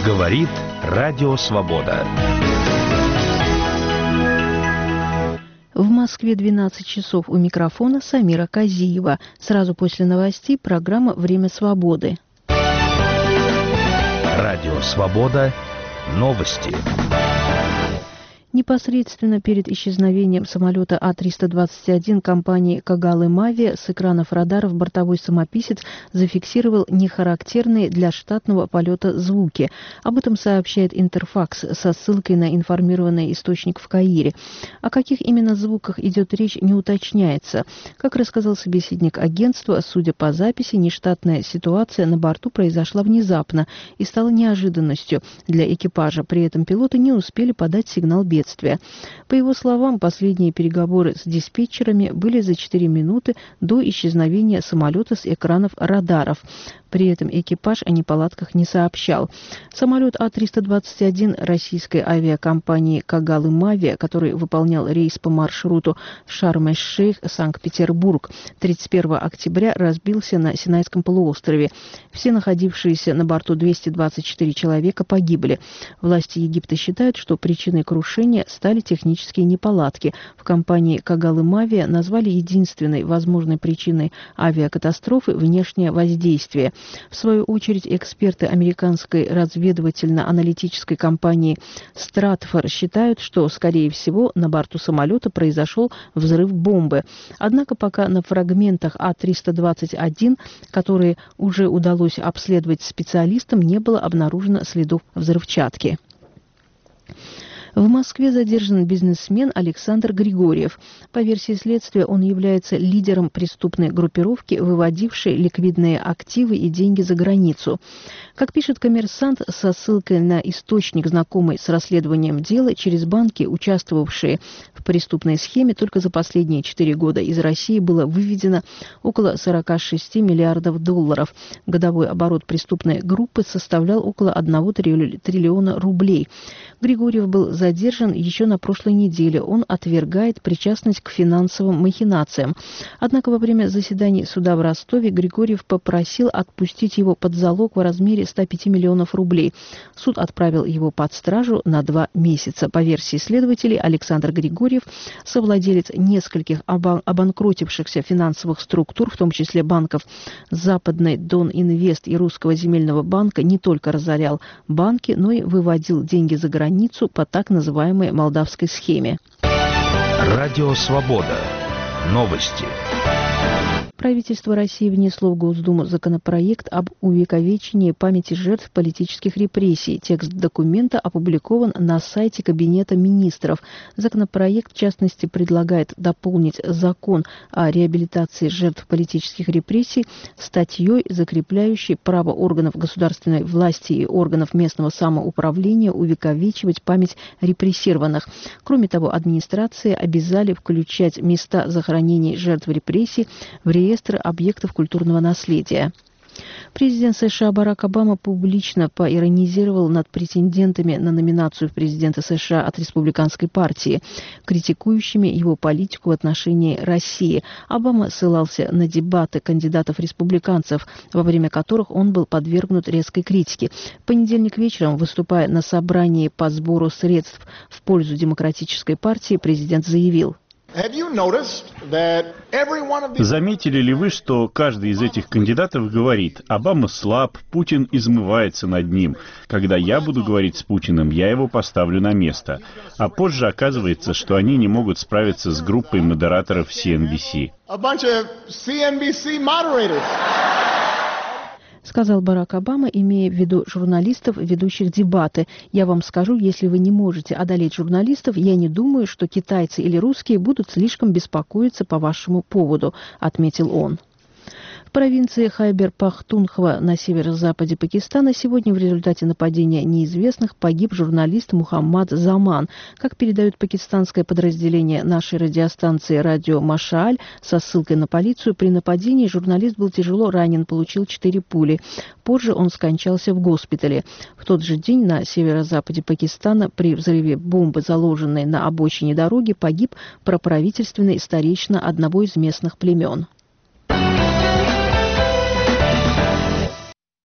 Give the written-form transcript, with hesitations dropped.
Говорит Радио Свобода. В Москве 12 часов, у микрофона Самира Казиева. Сразу после новостей программа «Время свободы». Радио Свобода. Новости. Непосредственно перед исчезновением самолета А-321 компании «Кагал Мави» с экранов радаров бортовой самописец зафиксировал нехарактерные для штатного полета звуки. Об этом сообщает Интерфакс со ссылкой на информированный источник в Каире. О каких именно звуках идет речь, не уточняется. Как рассказал собеседник агентства, судя по записи, нештатная ситуация на борту произошла внезапно и стала неожиданностью для экипажа. При этом пилоты не успели подать сигнал бедствия. По его словам, последние переговоры с диспетчерами были за 4 минуты до исчезновения самолета с экранов радаров. При этом экипаж о неполадках не сообщал. Самолет А-321 российской авиакомпании «Кагал Мави», который выполнял рейс по маршруту Шарм-эль-Шейх, Санкт-Петербург, 31 октября разбился на Синайском полуострове. Все находившиеся на борту 224 человека погибли. Власти Египта считают, что причиной крушения стали технические неполадки. В компании «Кагал Мави» назвали единственной возможной причиной авиакатастрофы внешнее воздействие. В свою очередь, эксперты американской разведывательно-аналитической компании Stratfor считают, что, скорее всего, на борту самолета произошел взрыв бомбы. Однако пока на фрагментах А-321, которые уже удалось обследовать специалистам, не было обнаружено следов взрывчатки. В Москве задержан бизнесмен Александр Григорьев. По версии следствия, он является лидером преступной группировки, выводившей ликвидные активы и деньги за границу. Как пишет «Коммерсант» со ссылкой на источник, знакомый с расследованием дела, через банки, участвовавшие в преступной схеме, только за последние 4 года из России было выведено около 46 миллиардов долларов. Годовой оборот преступной группы составлял около 1 триллиона рублей. Григорьев был задержан еще на прошлой неделе. Он отвергает причастность к финансовым махинациям. Однако во время заседаний суда в Ростове Григорьев попросил отпустить его под залог в размере 105 миллионов рублей. Суд отправил его под стражу на 2 месяца. По версии следователей, Александр Григорьев, совладелец нескольких обанкротившихся финансовых структур, в том числе банков Западной Дон Инвест и Русского земельного банка, не только разорял банки, но и выводил деньги за границу по так называемой молдавской схеме. Радио Свобода. Новости. Правительство России внесло в Госдуму законопроект об увековечении памяти жертв политических репрессий. Текст документа опубликован на сайте Кабинета министров. Законопроект, в частности, предлагает дополнить закон о реабилитации жертв политических репрессий статьей, закрепляющей право органов государственной власти и органов местного самоуправления увековечивать память репрессированных. Кроме того, администрации обязали включать места захоронений жертв репрессий в реестр объектов культурного наследия. Президент США Барак Обама публично поиронизировал над претендентами на номинацию в президенты США от республиканской партии, критикующими его политику в отношении России. Обама ссылался на дебаты кандидатов-республиканцев, во время которых он был подвергнут резкой критике. В понедельник вечером, выступая на собрании по сбору средств в пользу Демократической партии, президент заявил: заметили ли вы, что каждый из этих кандидатов говорит: Обама слаб, Путин измывается над ним. Когда я буду говорить с Путиным, я его поставлю на место. А позже оказывается, что они не могут справиться с группой модераторов CNBC. Сказал Барак Обама, имея в виду журналистов, ведущих дебаты. «Я вам скажу, если вы не можете одолеть журналистов, я не думаю, что китайцы или русские будут слишком беспокоиться по вашему поводу», — отметил он. В провинции Хайбер-Пахтунхва на северо-западе Пакистана сегодня в результате нападения неизвестных погиб журналист Мухаммад Заман. Как передает пакистанское подразделение нашей радиостанции «Радио Машааль» со ссылкой на полицию, при нападении журналист был тяжело ранен, получил 4 пули. Позже он скончался в госпитале. В тот же день на северо-западе Пакистана при взрыве бомбы, заложенной на обочине дороги, погиб проправительственный старейшина одного из местных племен.